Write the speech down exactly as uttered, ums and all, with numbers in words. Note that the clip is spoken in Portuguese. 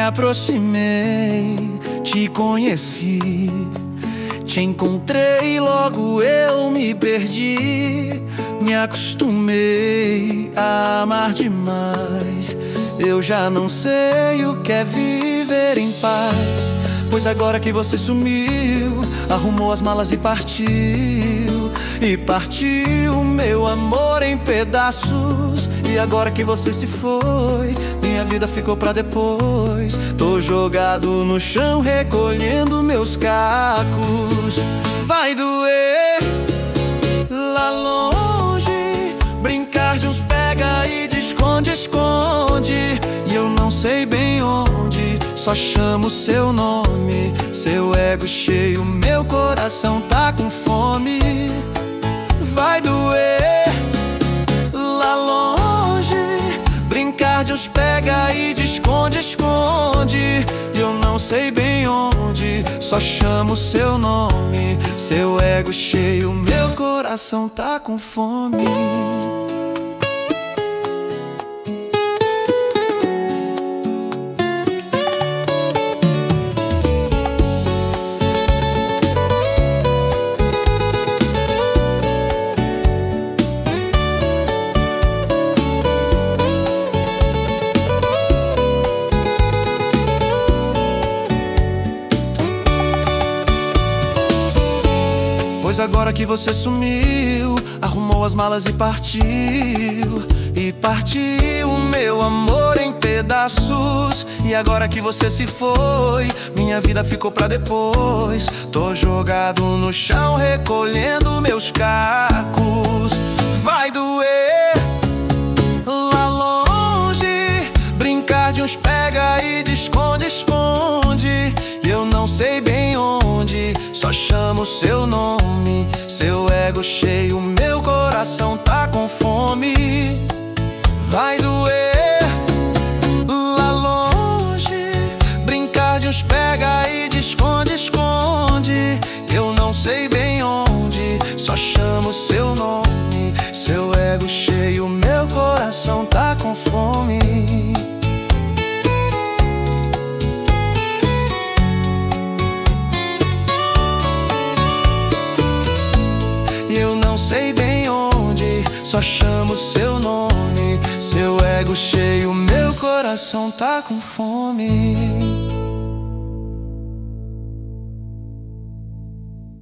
aproximei, te conheci, te encontrei, logo eu me perdi. Me acostumei a amar demais. Eu já não sei o que é viver em paz, pois agora que você sumiu, arrumou as malas e partiu. E partiu meu amor em pedaços. E agora que você se foi, minha vida ficou pra depois. Tô jogado no chão recolhendo meus cacos. Vai doer lá longe, brincar de uns pega e de esconde-esconde. E eu não sei bem onde, só chamo seu nome. Seu ego cheio, meu coração tá com fome. Vai doer lá longe, brincar de uns pega e de esconde-esconde. E eu não sei bem onde, só chamo seu nome. Seu ego cheio, meu coração tá com fome. Pois agora que você sumiu, arrumou as malas e partiu. E partiu meu amor em pedaços. E agora que você se foi, minha vida ficou pra depois. Tô jogado no chão recolhendo meus cacos. Vai doer lá longe, brincar de uns pega e de esconde-esconde. E eu não sei bem onde, só chamo seu nome. Seu ego cheio, meu coração tá com fome. Vai doer lá longe, brincar de uns pega e de esconde-esconde. Eu não sei bem onde, só chamo seu nome. Seu ego cheio, meu coração tá com fome. Não sei bem onde, só chamo seu nome. Seu ego cheio, meu coração tá com fome.